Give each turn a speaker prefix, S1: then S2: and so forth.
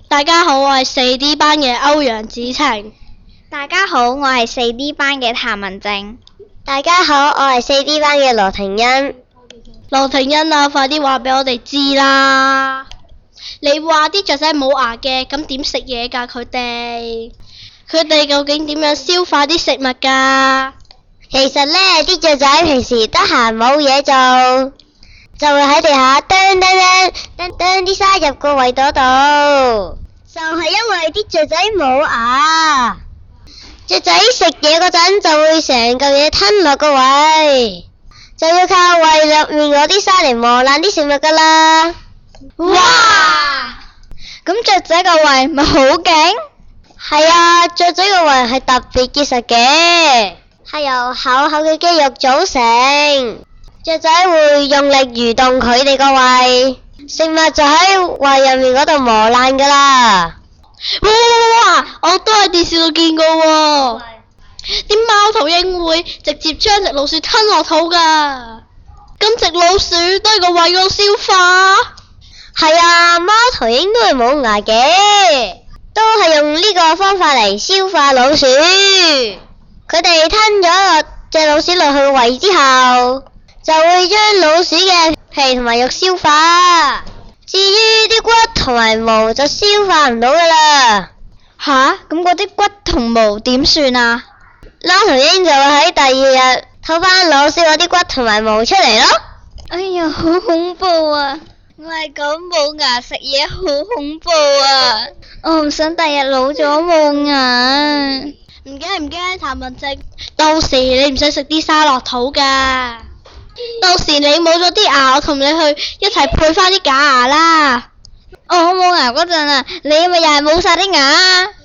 S1: 大家好，我係 4D 班嘅歐陽子晴。
S2: 大家好，我係 4D 班嘅譚文靜。
S3: 大家好，我係 4D 班嘅羅庭欣。
S1: 羅庭欣啊，快啲話俾我哋知啦！你話啲雀仔冇牙嘅，咁點食嘢㗎？佢哋究竟點樣消化啲食物㗎？
S3: 其實呢啲雀仔平時得閒冇嘢做，就會喺地下啄啲沙入個胃朵度，就係因為啲雀仔冇牙。雀仔食嘢嗰陣就會成嚿嘢吞落個胃，就要靠胃入面嗰啲沙嚟磨爛啲食物㗎啦。
S2: 哇！咁雀仔個胃咪好勁？
S3: 係啊，雀仔個胃係特別結實嘅，係由厚厚嘅肌肉組成。雀仔會用力蠕動佢哋個胃，食物就喺胃入面嗰度磨爛㗎啦。
S1: 哇！我都喺電視度見過喎，啲貓頭鷹會直接將隻老鼠吞落肚㗎，咁隻老鼠都喺個胃度消化。
S3: 係啊，貓頭鷹都係冇牙嘅，都係用呢個方法嚟消化老鼠。佢哋吞咗隻老鼠落去個胃之後，就會將老鼠嘅皮同埋肉消化。至於啲骨同埋毛就消化唔到㗎啦。
S2: 吓？咁嗰啲骨同毛點算啊？
S3: 貓頭鷹就會喺第二日偷翻老鼠嗰啲骨同埋毛出嚟咯。
S2: 哎呀，好恐怖啊！我係講冇牙食嘢好恐怖啊！我唔想第日老咗冇牙。
S1: 唔驚，譚文靜，到時你唔使食啲沙落肚㗎。到時你冇咗啲牙，我同你去一齊配翻啲假牙啦。
S2: 我冇牙嗰陣啊，你咪又係冇晒啲牙啊！